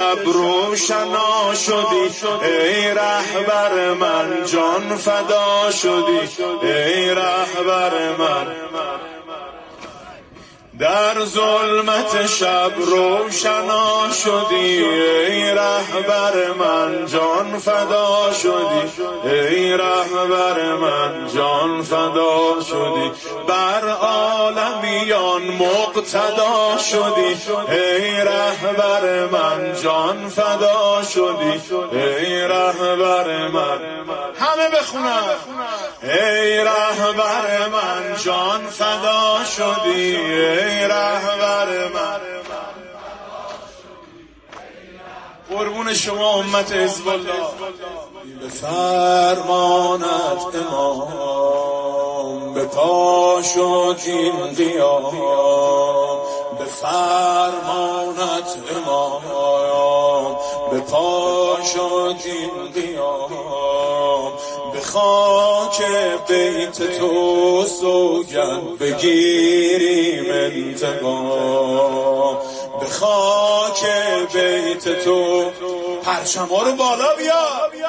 شب روشنا شدی، ای رهبر من جان فدا شدی، ای رهبر من. در ظلمت شب روشنا شدی، ای رهبر من جان فدا شدی، ای رهبر من جان فدا شدی. بر عالمیان مقتدا شدی، ای رهبر من جان فدا شدی، ای رهبر من. همه بخونن. ای رهبر من جان فدا شدی، ای رهبر من. قربون شما امت حزب الله. به فرمانت امام به پا شد این قیام، به فرمانت امام به پا شد این قیام. به خاک بیت تو سوگند بگیریم انتقام، به خاک بیت تو. پرچم‌ها رو بالا بیا.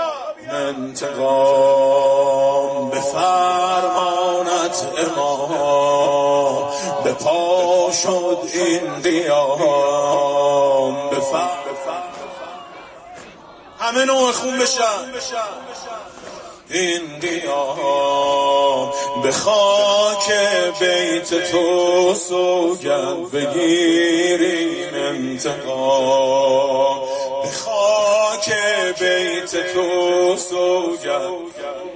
انتقام به فرمانت امام به پا شد این قیام. همه نوع خون بشن. این قیام به خاک بیت تو سوگند بگیریم انتقام، به خاک بیت تو سوگند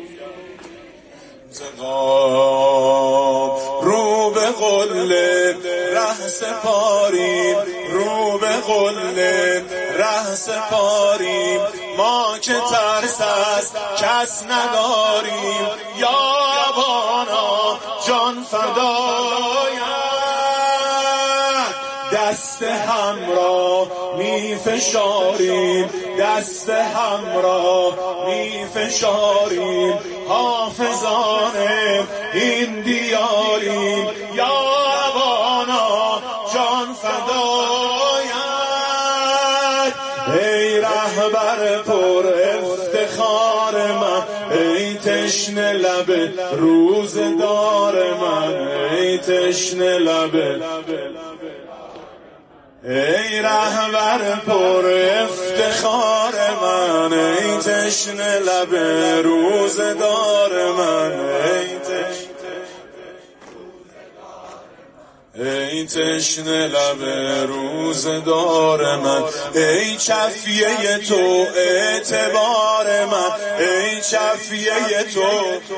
انتقام. رو به قله ره سپاریم، رو به قله ره سپاریم، ما که ترس از کس نداریم. یا ابانا جان فدایت، دست هم را می فشاریم، دست هم را می فشاریم، حافظان این دیاریم. یا ابانا جان فدایت، ای رهبر پر افتخار من، ای تشنه لب روزگار من، ای تشنه لب. ای رهبر پر افتخار من، ای تشنه لب روزگار من، ای تشنه لب روزگار من. ای چفیه تو اعتبار من، ای چفیه تو.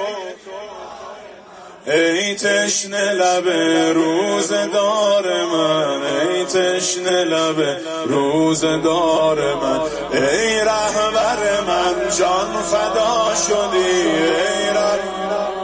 ای تشنه لب روزگار من، ای تشنه لب روزگار من. ای رهبر من جان فدا شدی، ای رهبر.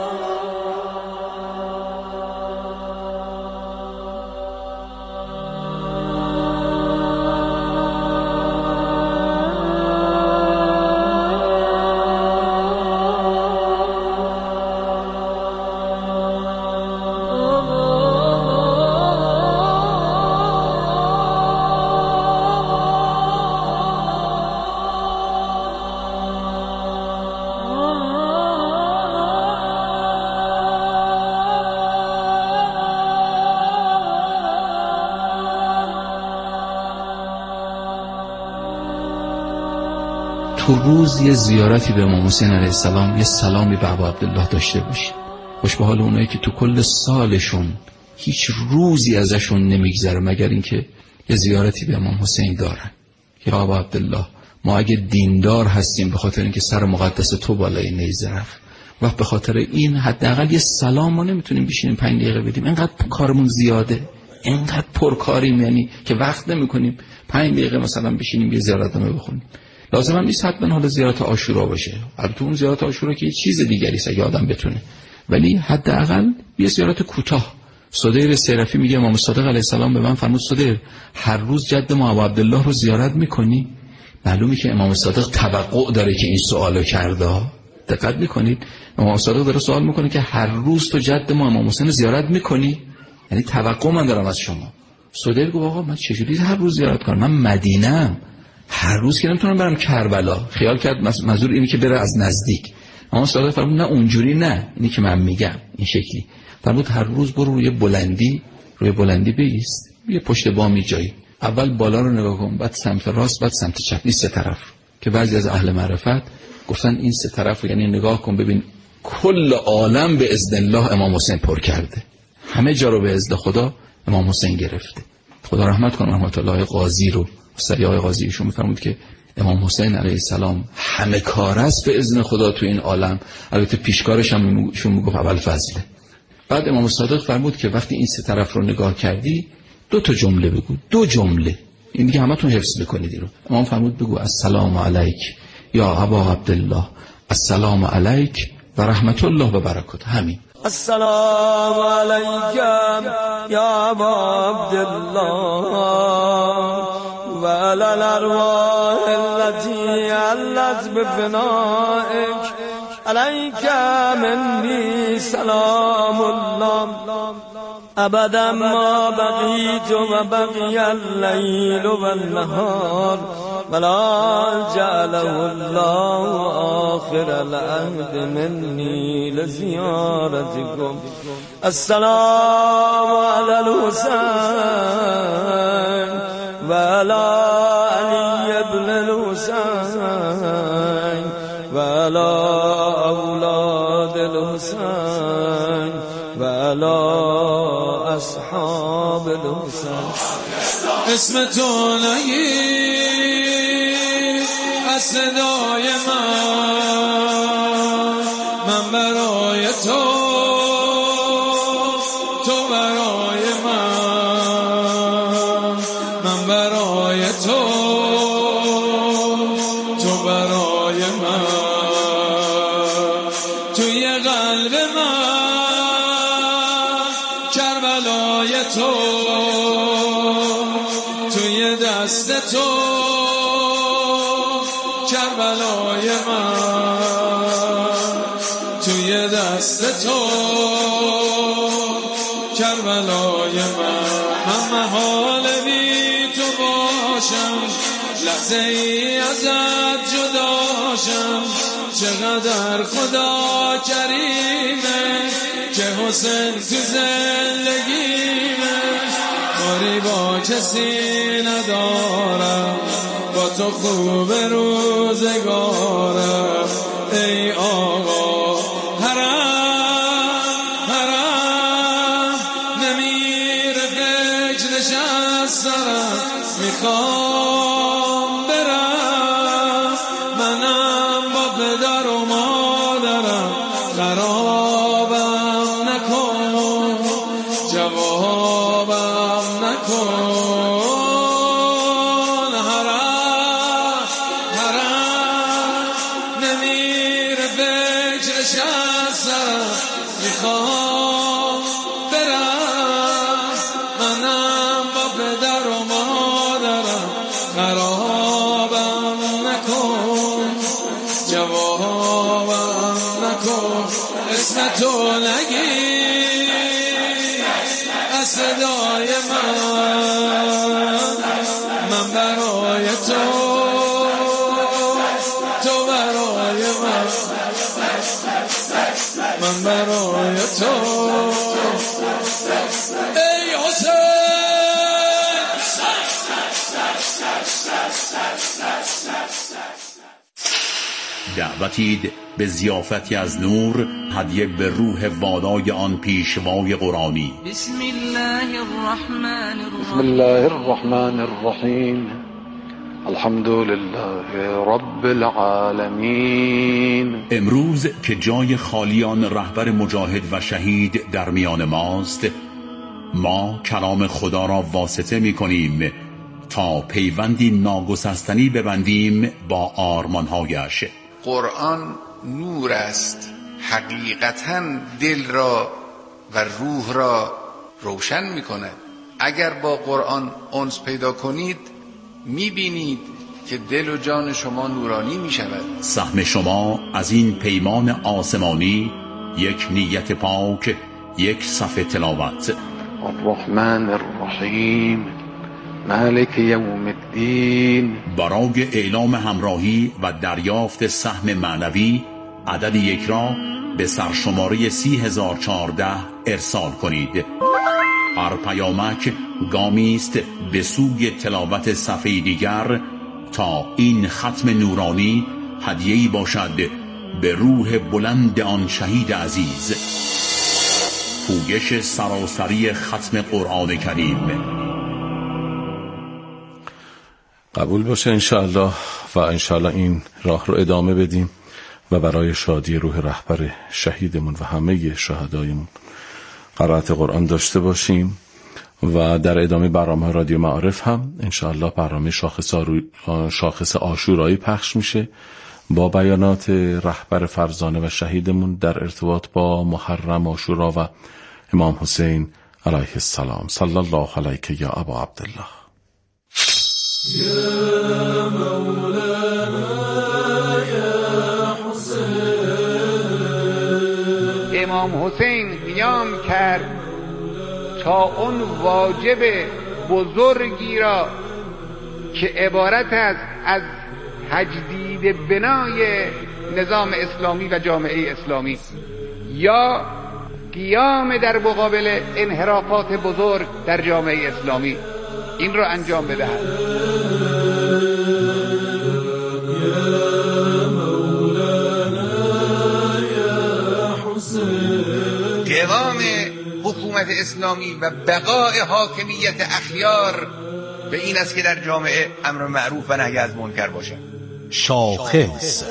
تو روز یه زیارتی به امام حسین علیه السلام، یه سلامی به ابا عبدالله داشته باشی. خوش به حال اونایی که تو کل سالشون هیچ روزی ازشون نمیگذره مگر اینکه یه زیارتی به امام حسین دارن. یا ابا عبدالله، ما اگه دیندار هستیم به خاطر اینکه سر مقدس تو بالای نیزه رفت، و به خاطر این حداقل یه سلام ما نمیتونیم بشینیم 5 دقیقه بدیم. اینقدر کارمون زیاده، اینقدر پرکاریم، یعنی که وقت نمیکنیم 5 دقیقه مثلا بشینیم یه زیارتنامه بخونیم. لازم هم نیست حتما حالا زیارت عاشورا باشه، البته اون زیارت عاشورا که یه چیز دیگری است اگه آدم بتونه، ولی حداقل یه زیارت کوتاه. صدیر سیرفی میگه امام صادق علیه السلام به من فرمود صدیر هر روز جد ما ابو عبدالله رو زیارت میکنی؟ معلومه که امام صادق توقع داره که این سوالو کرده. دقت میکنید امام صادق داره سوال میکنه که هر روز تو جد ما امام حسین رو زیارت میکنی؟ یعنی توقع من دارم از شما. صدیر گفت آقا من چجوری هر روز زیارت کنم؟ من مدینه‌ام، هر روز که نمیتونم برم کربلا. خیال کرد منظور اینه که بره از نزدیک. اما صادق فرمود نه اونجوری نه، اینی که من میگم این شکلی. فرمود هر روز برو روی بلندی بایست، یه پشت بامی جایی، اول بالا رو نگاه کن، بعد سمت راست، بعد سمت چپ، این سه طرف که بعضی از اهل معرفت گفتن این سه طرف رو یعنی نگاه کن ببین کل عالم به اذن الله امام حسین پر کرده، همه جا رو به اذن خدا امام حسین گرفته. خدا رحمت کنه رحمت الله قاضی رو، سریع قاضی ایشون میفرمود که امام حسین علیه السلام همه کار است به اذن خدا تو این عالم. البته پیشکارش هم ایشون میگفت اول فضله. بعد امام صادق فرمود که وقتی این سه طرف رو نگاه کردی 2 جمله بگو، 2 جمله، این دیگه همتون حفظ بکنید رو. امام فرمود بگو السلام علیک یا ابا عبدالله، السلام علیک و رحمت الله و برکاته. همین. السلام علیک یا ابا عبدالله و علی الارواح التي علت بفنائک علیک منی سلام الله ابدا ما بقیت و بقی اللیل و النهار ولا جعله الله آخر العهد منی لزیارتکم. السلام علی الحسین و علی علی ابن الحسین و علی اولاد الحسین و علی اصحاب الحسین. اسم تو نگیر از صدای من برای تو برای من برای تو برای من، توی قلب من کربلای تو، توی دست تو کربلای من، توی دست تو کربلای من محال بی تو باشم، لحظه ای ازت جداشم، چقدر خدا کریمه که حسین تو زندگیمه، کاری با کسی ندارم، با تو خوب روزگارم، ای آقا حرم نمیره فکرش از سرم، میخوام برم منم با پدر و مادرم، خرابم نکن جوابم نکن، حرم نمیره فکرش از سرم، میخوام برم منم با پدر و مادرم، خرابم نکن جوابم نکن. اسم تو نگیر از صدای من برای تو برای من برای تو. ای دعوتید به ضیافتی از نور، هدیه به روح والای آن پیشوای قرآنی. بسم الله الرحمن الرحیم الحمد لله رب العالمین. امروز که جای خالیان رهبر مجاهد و شهید در میان ماست، ما کلام خدا را واسطه می کنیم تا پیوندی ناگسستنی ببندیم با آرمانهایش. قرآن نور است، حقیقتاً دل را و روح را روشن می کند. اگر با قرآن انس پیدا کنید می بینید که دل و جان شما نورانی می شود. سهم شما از این پیمان آسمانی یک نیت پاک، یک صفحه تلاوت. الرحمن الرحیم مالک یوم الدین. برای اعلام همراهی و دریافت سهم معنوی عدد 1 را به سرشماره 30014 ارسال کنید. هر پیامک گامی است به سوی تلاوت صفحه دیگر تا این ختم نورانی هدیه‌ای باشد به روح بلند آن شهید عزیز. پویش سراسری ختم قرآن کریم. قبول باشه انشاءالله و انشاءالله این راه رو ادامه بدیم و برای شادی روح رهبر شهیدمون و همه شهدایمون قرائت قرآن داشته باشیم و در ادامه برنامه رادیو معارف هم انشاءالله برنامه شاخص عاشورایی پخش میشه با بیانات رهبر فرزانه و شهیدمون در ارتباط با محرم عاشورا و امام حسین علیه السلام. صلی الله علیک یا ابا عبدالله. یا مولانا یا حسین. امام حسین قیام کرد تا اون واجب بزرگی را که عبارت است از تجدید بنای نظام اسلامی و جامعه اسلامی یا قیام در مقابل انحرافات بزرگ در جامعه اسلامی، این را انجام بدهد. قوام حکومت اسلامی و بقای حاکمیت اخیار به این است که در جامعه امر معروف و نهی از منکر باشد. شاخص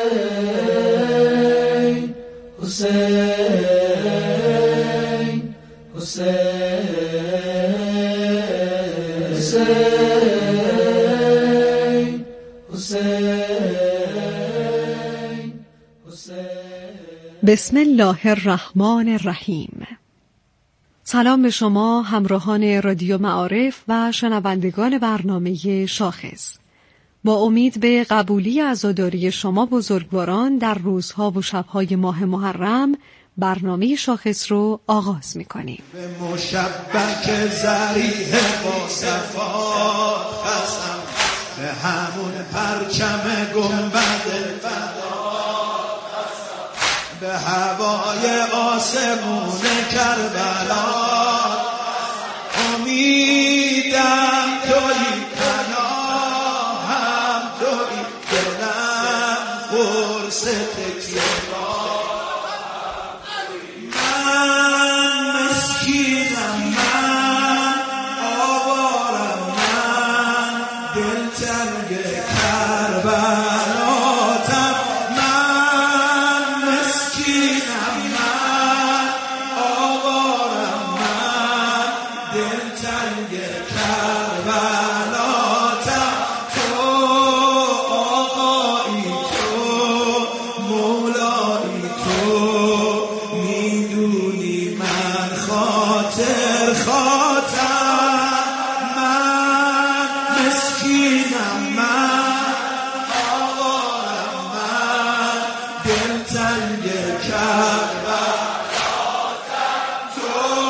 بسم الله الرحمن الرحیم. سلام به شما همراهان رادیو معارف و شنوندگان برنامه شاخص. با امید به قبولی عزاداری شما بزرگواران در روزها و شبهای ماه محرم برنامه شاخص رو آغاز می‌کنیم. به مشبک ذریح با صفات قسم، به همون پرچم گنبد فدا قسم، به هوای آسمون کربلا امیدم تویی، پناهم تویی، دلم قرص تکیه را. من مسکینم، من آوارم، من دلتنگ کربلاتم. من مسکینم، من آوارم، من دلتنگ کربلاتم. تو آقایی، تو مولایی، تو میدونی من خاطر خاطرم. من مسکینم، من آوارم، من دلتنگ کربلاتم. تو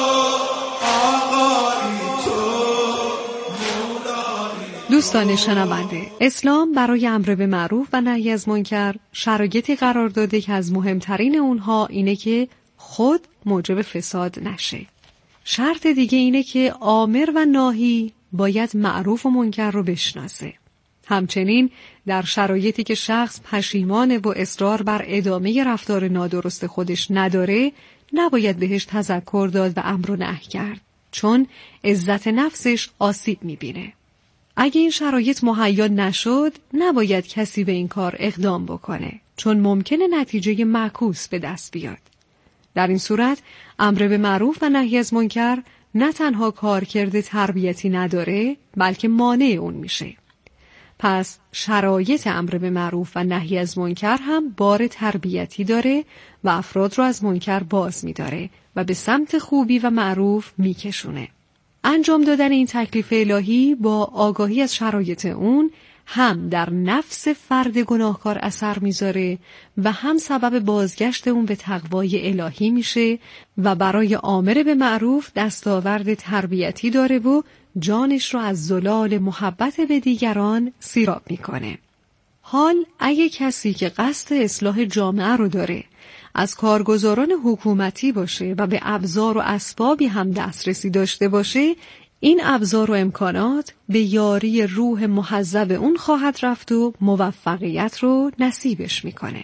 آقایی، تو مولایی. دوستان شنونده، اسلام برای امر به معروف و نهی از منکر شرایطی قرار داده که از مهمترین اونها اینه که خود موجب فساد نشه. شرط دیگه اینه که آمر و ناهی باید معروف و منکر رو بشناسه. همچنین در شرایطی که شخص پشیمانه و اصرار بر ادامه رفتار نادرست خودش نداره، نباید بهش تذکر داد و امر و نهی کرد، چون عزت نفسش آسیب میبینه. اگه این شرایط مهیا نشد، نباید کسی به این کار اقدام بکنه، چون ممکنه نتیجه معکوس به دست بیاد. در این صورت امر به معروف و نهی از منکر نه تنها کارکرد تربیتی نداره، بلکه مانع اون میشه. پس شرایط امر به معروف و نهی از منکر هم بار تربیتی داره و افراد رو از منکر باز می‌داره و به سمت خوبی و معروف میکشونه. انجام دادن این تکلیف الهی با آگاهی از شرایط اون هم در نفس فرد گناهکار اثر میذاره و هم سبب بازگشت اون به تقوای الهی میشه و برای آمر به معروف دستاورد تربیتی داره و جانش رو از زلال محبت به دیگران سیراب میکنه. حال اگه کسی که قصد اصلاح جامعه رو داره از کارگزاران حکومتی باشه و به ابزار و اسبابی هم دسترسی داشته باشه، این ابزار و امکانات به یاری روح محذب اون خواهد رفت و موفقیت رو نصیبش میکنه.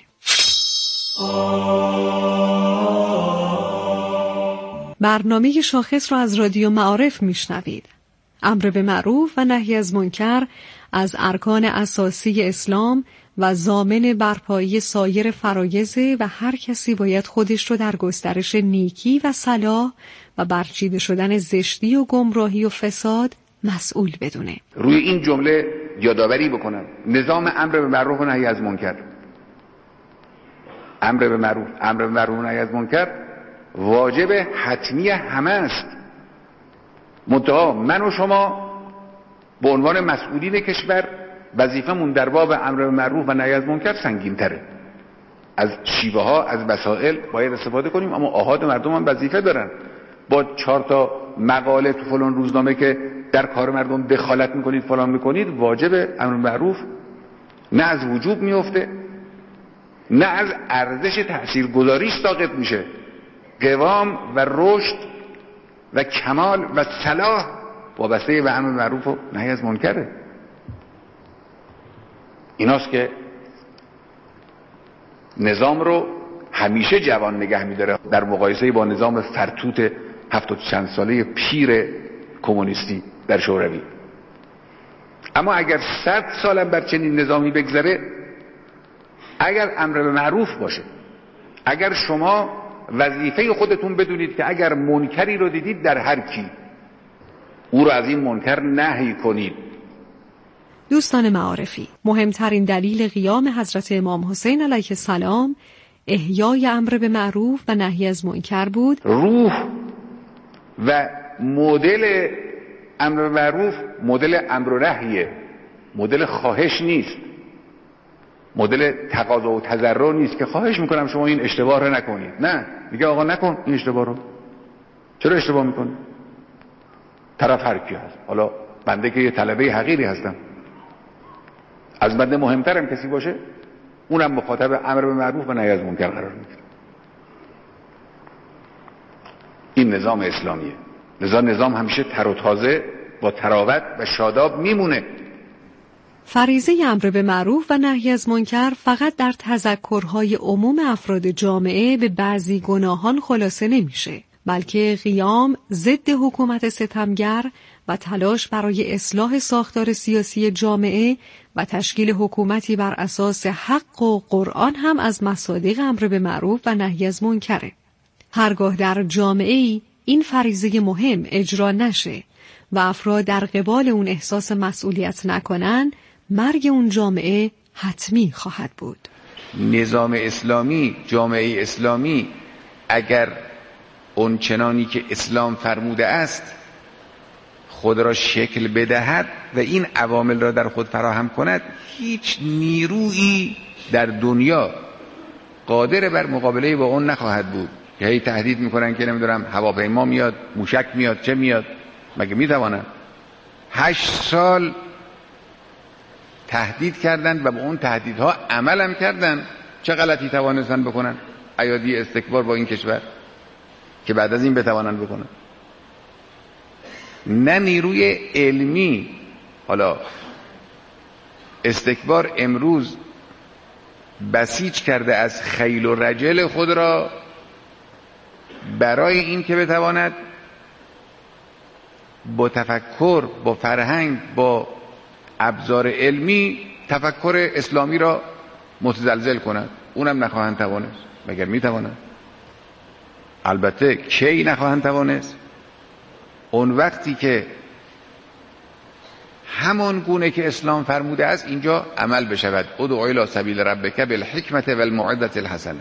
برنامه شاخص رو از رادیو معارف میشنوید. امر به معروف و نهی از منکر از ارکان اساسی اسلام و ضامن برپایی سایر فرایض و هر کسی باید خودش رو در گسترش نیکی و صلاح و برچیده شدن زشتی و گمراهی و فساد مسئول بدونه. روی این جمله یادآوری بکنم، نظام امر به معروف و نهی از منکر، امر به معروف و نهی از منکر واجب حتمی همه است. منتها من و شما به عنوان مسئولین کشور وظیفمون در باب امر به معروف و نهی از منکر سنگین تره. از شیوه ها، از وسایل باید استفاده کنیم، اما آحاد مردم هم وظیفه دارن. با 4 تا مقاله تو فلان روزنامه که در کار مردم دخالت میکنید فلان میکنید، واجب امر معروف نه از وجوب میفته نه از ارزش تاثیرگذاریش ساقط میشه. قوام و رشد و کمال و صلاح وابسته به امر معروف و نهی از منکره. ایناست که نظام رو همیشه جوان نگه میداره در مقایسه با نظام فرتوت 70 چند ساله پیر کمونیستی در شوروی. اما اگر 100 سالم بر چنین نظامی بگذره، اگر امر به معروف باشه، اگر شما وظیفه خودتون بدونید که اگر منکری رو دیدید در هر کی او رو از این منکر نهی کنید. دوستان معارفی، مهمترین دلیل قیام حضرت امام حسین علیه السلام احیای امر به معروف و نهی از منکر بود. روح و مدل امر به معروف مدل امر و نهیه، مدل خواهش نیست، مدل تقاضا و تضرع نیست که خواهش میکنم شما این اشتباه رو نکنید. نه، میگه آقا نکن این اشتباه رو. چرا اشتباه میکنی؟ طرف هر کی هست، حالا بنده که یه طلبه حقیری هستم، از بنده مهمترم کسی باشه، اونم مخاطب امر به معروف و نهی از منکر قرار میگیره. این نظام اسلامیه. نظام همیشه تر و تازه با تراوت و شاداب میمونه. فریضه امر به معروف و نهی از منکر فقط در تذکرهای عموم افراد جامعه به بعضی گناهان خلاصه نمیشه، بلکه قیام ضد حکومت ستمگر و تلاش برای اصلاح ساختار سیاسی جامعه و تشکیل حکومتی بر اساس حق و قرآن هم از مصادیق امر به معروف و نهی از منکره. هرگاه در جامعه‌ای این فریضه مهم اجرا نشه و افراد در قبال اون احساس مسئولیت نکنن، مرگ اون جامعه حتمی خواهد بود. نظام اسلامی، جامعه اسلامی اگر اون چنانی که اسلام فرموده است خود را شکل بدهد و این عوامل را در خود فراهم کند، هیچ نیرویی در دنیا قادر بر مقابله با اون نخواهد بود. که هی تهدید میکنن که نمیدونم هواپیما میاد، موشک میاد، چه میاد، مگه میتوانن؟ 8 سال تهدید کردند و با اون تهدیدها عمل هم کردن. چه غلطی توانستن بکنن؟ ایادی استکبار با این کشور که بعد از این بتوانن بکنن. نه نیروی علمی. حالا استکبار امروز بسیج کرده از خیل و رجل خود را برای این که بتواند با تفکر، با فرهنگ، با ابزار علمی تفکر اسلامی را متزلزل کند. اونم نخواهند توانست. مگر میتوانند؟ البته کی نخواهند توانست؟ اون وقتی که همان گونه که اسلام فرموده است اینجا عمل بشود. ادعو الی سبیل ربک بالحکمت والموعظة الحسنه.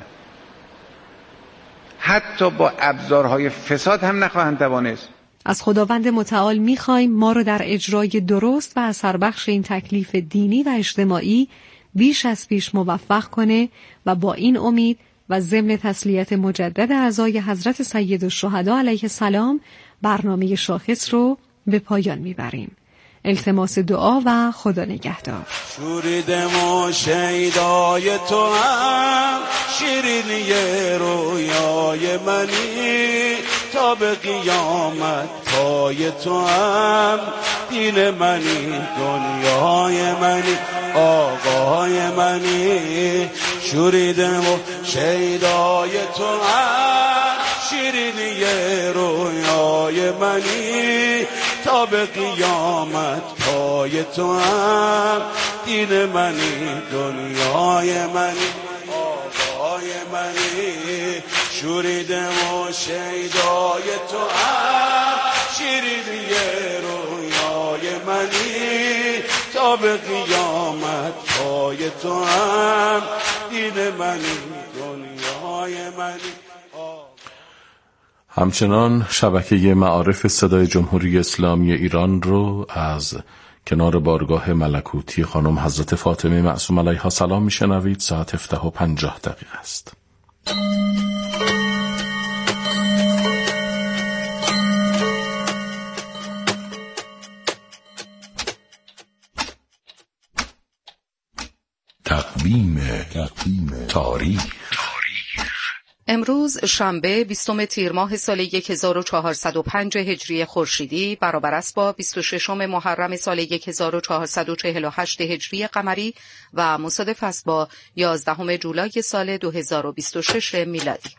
حتی با ابزارهای فساد هم نخواهند توانست. از خداوند متعال می‌خوایم ما را در اجرای درست و اثربخش این تکلیف دینی و اجتماعی بیش از پیش موفق کنه و با این امید و ضمن تسلیت مجدد اعضای حضرت سید الشهدا علیه السلام برنامه شاخص رو به پایان میبریم. التماس دعا و خدا نگهدار. شوریدم و شیدای تو هم شیرینی رویای منی، تا به قیامت پای تو هم دین منی، دنیای منی، آقای منی. شوریدم و شیدای تو هم شیرینی رویای منی، تا به قیامت پای تو هم دین منی، دنیای منی، آقای منی. شوریدم و شیدای تو هم شیرینی رویای منی، تا به قیامت پای تو هم دین منی، دنیای منی. همچنان شبکه معارف صدای جمهوری اسلامی ایران رو از کنار بارگاه ملکوتی خانم حضرت فاطمه معصوم علیها السلام میشنوید. ساعت 17:50 است. تقویم تاریخ. امروز شنبه 20 تیر ماه سال 1405 هجری خورشیدی برابر است با 26 محرم سال 1448 هجری قمری و مصادف است با 11 جولای سال 2026 میلادی.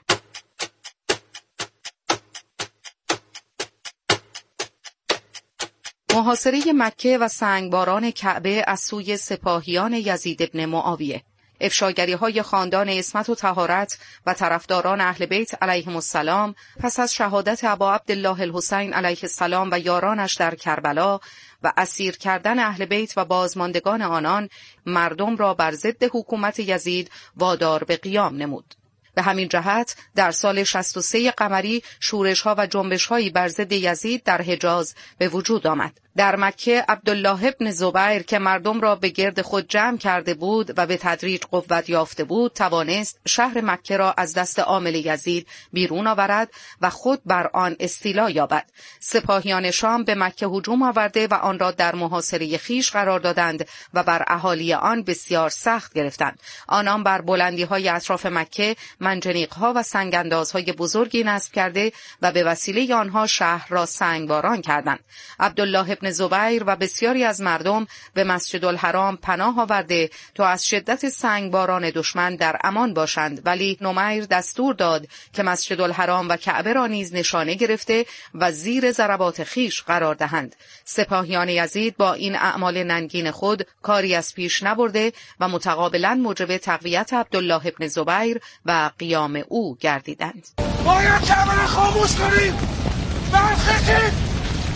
محاصره مکه و سنگباران کعبه از سوی سپاهیان یزید ابن معاویه. افشاگری‌های خاندان عصمت و طهارت و طرفداران اهل بیت علیهم السلام پس از شهادت ابا عبدالله الحسین علیه السلام و یارانش در کربلا و اسیر کردن اهل بیت و بازماندگان آنان، مردم را بر ضد حکومت یزید وادار به قیام نمود. به همین جهت در سال 63 قمری شورش‌ها و جنبش‌هایی بر ضد یزید در حجاز به وجود آمد. در مکه عبدالله ابن زبیر که مردم را به گرد خود جمع کرده بود و به تدریج قوت یافته بود، توانست شهر مکه را از دست عامل یزید بیرون آورد و خود بر آن استیلا یابد. سپاهیان شام به مکه هجوم آورده و آن را در محاصره خویش قرار دادند و بر اهالی آن بسیار سخت گرفتند. آنان بر بلندی‌های اطراف مکه منجنیق‌ها و سنگ‌اندازهای بزرگی نصب کرده و به وسیله آنها شهر را سنگباران کردند. عبدالله ابن زبیر و بسیاری از مردم به مسجد الحرام پناه آورده تا از شدت سنگباران دشمن در امان باشند، ولی نمیر دستور داد که مسجد الحرام و کعبه را نیز نشانه گرفته و زیر ضربات خویش قرار دهند. سپاهیان یزید با این اعمال ننگین خود کاری از پیش نبرده و متقابلا موجب تقویت عبدالله ابن زبیر و قیام او گردیدند. باید کعبه را خاموش کنیم. برخیزید.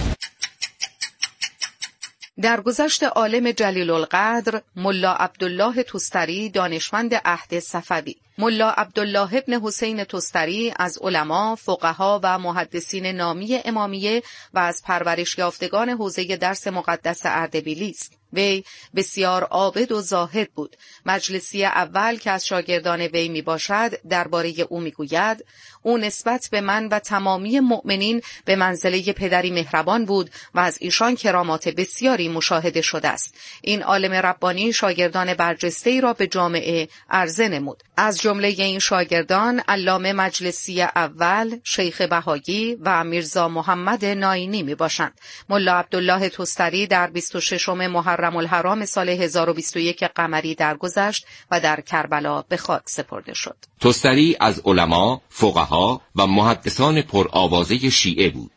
در گذشت عالم جلیل القدر ملا عبدالله توستری دانشمند عهد صفوی. ملا عبدالله ابن حسین توستری از علما، فقها و محدثین نامی امامیه و از پرورش یافتگان حوزه درس مقدس اردبیلی است. وی بسیار عابد و زاهد بود. مجلسی اول که از شاگردان وی می باشد درباره او می گوید: او نسبت به من و تمامی مؤمنین به منزله پدری مهربان بود و از ایشان کرامات بسیاری مشاهده شده است. این عالم ربانی شاگردان برجسته‌ای را به جامعه عرضه نمود. از جمله این شاگردان علامه مجلسی اول، شیخ بهایی و میرزا محمد ناینی می باشند. ملا عبدالله توستری در 26 محرم الحرام سال 1021 قمری درگذشت و در کربلا به خاک سپرده شد. توستری از علما، فقها و محدثان پرآوازه شیعه بود.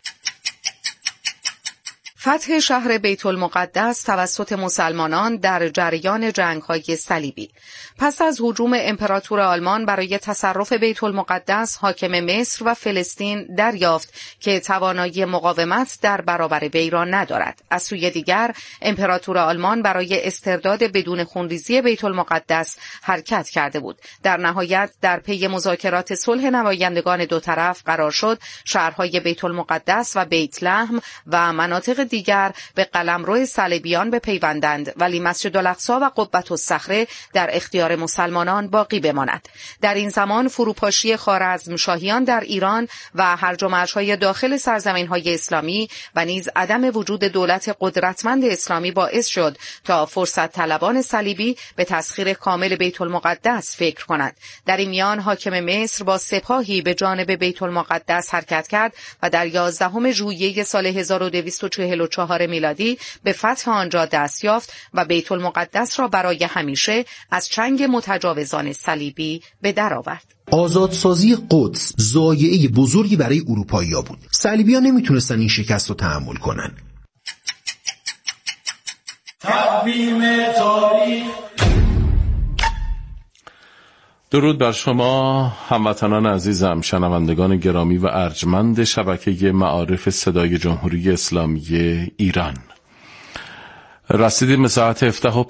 فتح شهر بیت المقدس توسط مسلمانان در جریان جنگ‌های صلیبی. پس از هجوم امپراتور آلمان برای تصرف بیت المقدس، حاکم مصر و فلسطین دریافت که توانایی مقاومت در برابر وی را ندارد. از سوی دیگر امپراتور آلمان برای استرداد بدون خونریزی بیت المقدس حرکت کرده بود. در نهایت در پی مذاکرات صلح نمایندگان دو طرف قرار شد شهرهای بیت المقدس و بیت لحم و مناطق دیگر به قلمرو صلیبیان بپیوندند، ولی مسجد الاقصی و قبة الصخره در اختیار مسلمانان باقی بماند. در این زمان فروپاشی خوارزمشاهیان در ایران و هرج و مرج‌های داخل سرزمین‌های اسلامی و نیز عدم وجود دولت قدرتمند اسلامی باعث شد تا فرصت طلبان صلیبی به تسخیر کامل بیت المقدس فکر کنند. در این میان حاکم مصر با سپاهی به جانب بیت المقدس حرکت کرد و در 11 ژوئیه سال 1244 میلادی به فتح آنجا دست یافت و بیت المقدس را برای همیشه از چنگ متجاوزان صلیبی به در آورد. آزادسازی قدس ضایعه بزرگی برای اروپایی‌ها بود. صلیبی‌ها نمیتونستن این شکست رو تحمل کنن. تقویم تاریخ. درود بر شما هموطنان عزیزم، شنوندگان گرامی و ارجمند شبکه معارف صدای جمهوری اسلامی ایران. رسیدیم به ساعت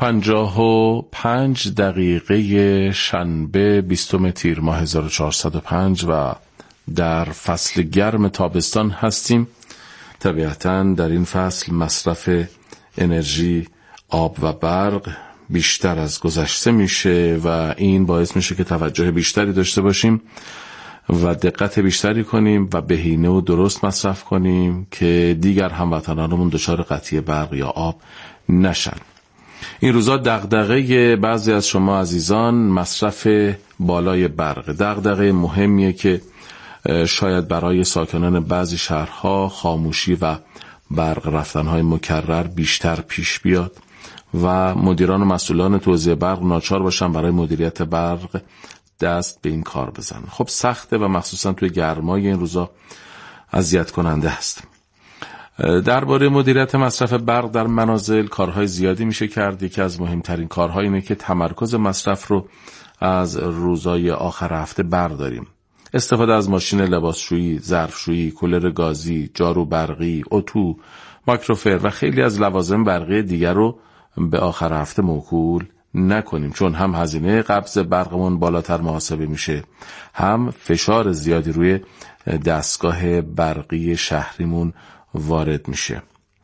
17:55 شنبه 20 تیر ماه 1405 و در فصل گرم تابستان هستیم. طبیعتاً در این فصل مصرف انرژی، آب و برق بیشتر از گذشته میشه و این باعث میشه که توجه بیشتری داشته باشیم و دقت بیشتری کنیم و بهینه و درست مصرف کنیم که دیگر هموطنانمون دچار قطعی برق یا آب نشن. این روزا دغدغه بعضی از شما عزیزان مصرف بالای برق، دغدغه مهمیه که شاید برای ساکنان بعضی شهرها خاموشی و برق رفتنهای مکرر بیشتر پیش بیاد و مدیران و مسئولان توزیع برق ناچار باشن برای مدیریت برق دست به این کار بزنن. خب سخته و مخصوصا توی گرمای این روزا اذیت کننده است. درباره مدیریت مصرف برق در منازل کارهای زیادی میشه کرد. یکی از مهمترین کارها اینه که تمرکز مصرف رو از روزای آخر هفته برداریم. استفاده از ماشین لباسشویی، ظرفشویی، کولر گازی، جارو برقی، اتو، مایکروفر و خیلی از لوازم برقی دیگر رو به آخر هفته موکول نکنیم، چون هم هزینه قبض برقمون بالاتر محاسبه میشه، هم فشار زیادی روی دستگاه برقی شهریمون وارد میشه.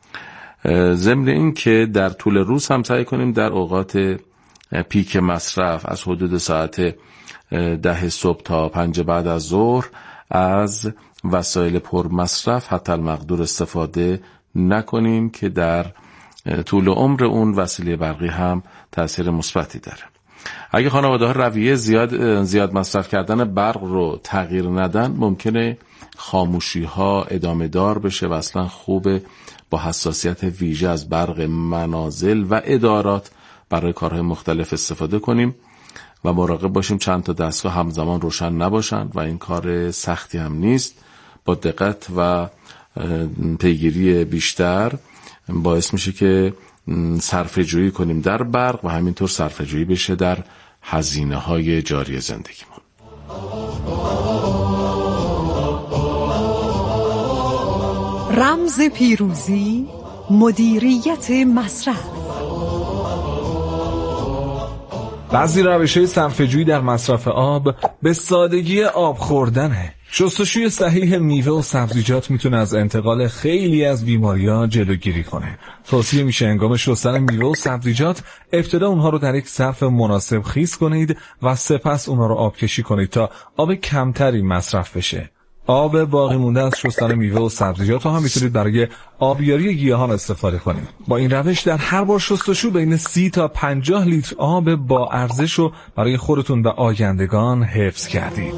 ضمن این که در طول روز هم سعی کنیم در اوقات پیک مصرف از حدود ساعت 10 صبح تا 5 بعد از ظهر از وسایل پر مصرف حتی المقدور استفاده نکنیم که در طول عمر اون وسیله برقی هم تأثیر مثبتی داره. اگه خانواده‌ها رویه زیاد مصرف کردن برق رو تغییر ندن، ممکنه خاموشی‌ها ادامه دار بشه و اصلا خوبه با حساسیت ویژه از برق منازل و ادارات برای کارهای مختلف استفاده کنیم و مراقب باشیم چند تا دستگاه همزمان روشن نباشن و این کار سختی هم نیست. با دقت و پیگیری بیشتر باعث میشه که صرفه‌جویی کنیم در برق و همینطور صرفه‌جویی بشه در هزینه‌های جاری زندگیمون. رمز پیروزی، مدیریت مصرف. بعضی روش‌های صرفه‌جویی در مصرف آب به سادگی آب خوردنه. شستشوی صحیح میوه و سبزیجات میتونه از انتقال خیلی از بیماری‌ها جلوگیری کنه. توصیه میشه هنگام شستن میوه و سبزیجات ابتدا اونها رو در یک ظرف مناسب خیس کنید و سپس اونها رو آبکشی کنید تا آب کمتری مصرف بشه. آب باقی مونده از شستن میوه و سبزیجات رو هم میتونید برای آبیاری گیاهان استفاده کنید. با این روش در هر بار شستشو بین 30 تا 50 لیتر آب با ارزش رو برای خودتون و آیندگان حفظ کردید.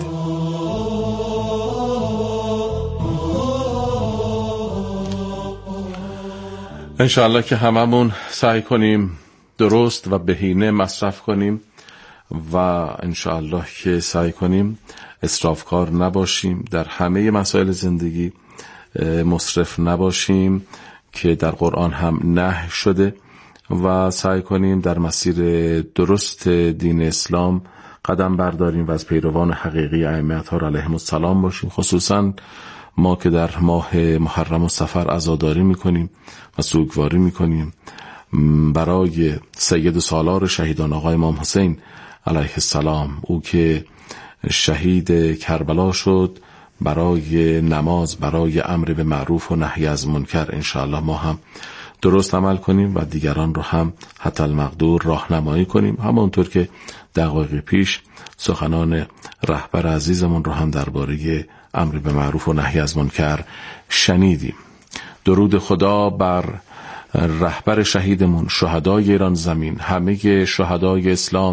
انشاءالله که هممون سعی کنیم درست و بهینه مصرف کنیم و انشاءالله که سعی کنیم اسرافکار نباشیم، در همه مسائل زندگی مصرف نباشیم که در قرآن هم نهی شده و سعی کنیم در مسیر درست دین اسلام قدم برداریم و از پیروان حقیقی ائمه اطهار علیهم السلام باشیم. خصوصا ما که در ماه محرم و صفر عزاداری میکنیم و سوگواری میکنیم برای سید سالار شهیدان آقای امام حسین علیه السلام، او که شهید کربلا شد برای نماز، برای امر به معروف و نهی از منکر انشاءالله ما هم درست عمل کنیم و دیگران رو هم حتی المقدور راهنمایی کنیم، همانطور که دقایق پیش سخنان رهبر عزیزمون رو هم درباره امر به معروف و نهی از منکر شنیدیم. درود خدا بر رهبر شهیدمون، شهدای ایران زمین، همه شهدای اسلام